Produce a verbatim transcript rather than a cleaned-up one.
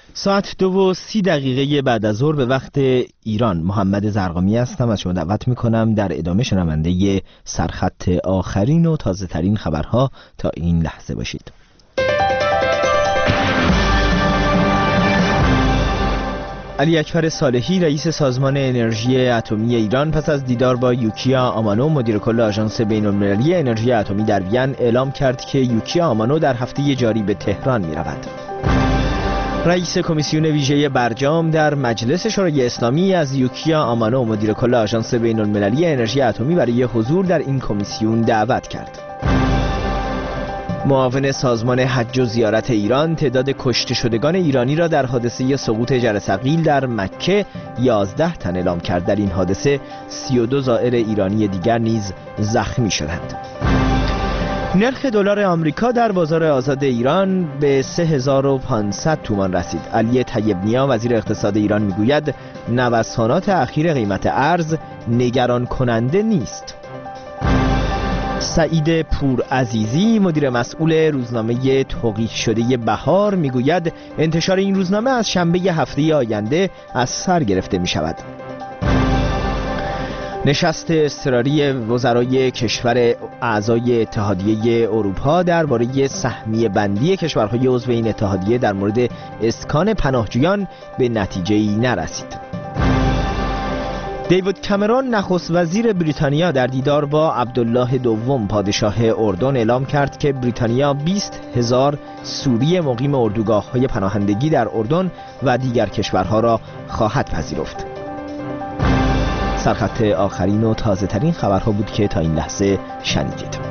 ساعت دو و سی دقیقه بعد از ظهر به وقت ایران. محمد زرقامی هستم، از شما دعوت میکنم در ادامه شنونده سرخط آخرین و تازه ترین خبرها تا این لحظه باشید. علی اکبر صالحی رئیس سازمان انرژی اتمی ایران پس از دیدار با یوکیا آمانو مدیر کل آژانس بین‌المللی انرژی اتمی در وین اعلام کرد که یوکیا آمانو در هفته جاری به تهران می‌رود. رئیس کمیسیون ویژه برجام در مجلس شورای اسلامی از یوکیا آمانو مدیر کل آژانس بین‌المللی انرژی اتمی برای حضور در این کمیسیون دعوت کرد. معاون سازمان حج و زیارت ایران تعداد کشته شدگان ایرانی را در حادثه سقوط جرثقیل در مکه یازده تن اعلام کرد. در این حادثه سی و دو زائر ایرانی دیگر نیز زخمی شدند. نرخ دلار آمریکا در بازار آزاد ایران به سه هزار و پانصد تومان رسید. علی طیب نیا وزیر اقتصاد ایران میگوید نوسانات اخیر قیمت ارز نگران کننده نیست. سعید پورعزیزی مدیر مسئول روزنامه توقیف شده بهار میگوید انتشار این روزنامه از شنبه هفته آینده از سر گرفته می شود. نشست اضطراری وزرای کشور اعضای اتحادیه اروپا درباره سهمیه بندی کشورهای عضو این اتحادیه در مورد اسکان پناهجویان به نتیجه‌ای نرسید. دیوید کامرون نخست وزیر بریتانیا در دیدار با عبدالله دوم پادشاه اردن اعلام کرد که بریتانیا بیست هزار سوری مقیم اردوگاه‌های پناهندگی در اردن و دیگر کشورها را خواهد پذیرفت. سرخط آخرین و تازه ترین خبرها بود که تا این لحظه شنیدید.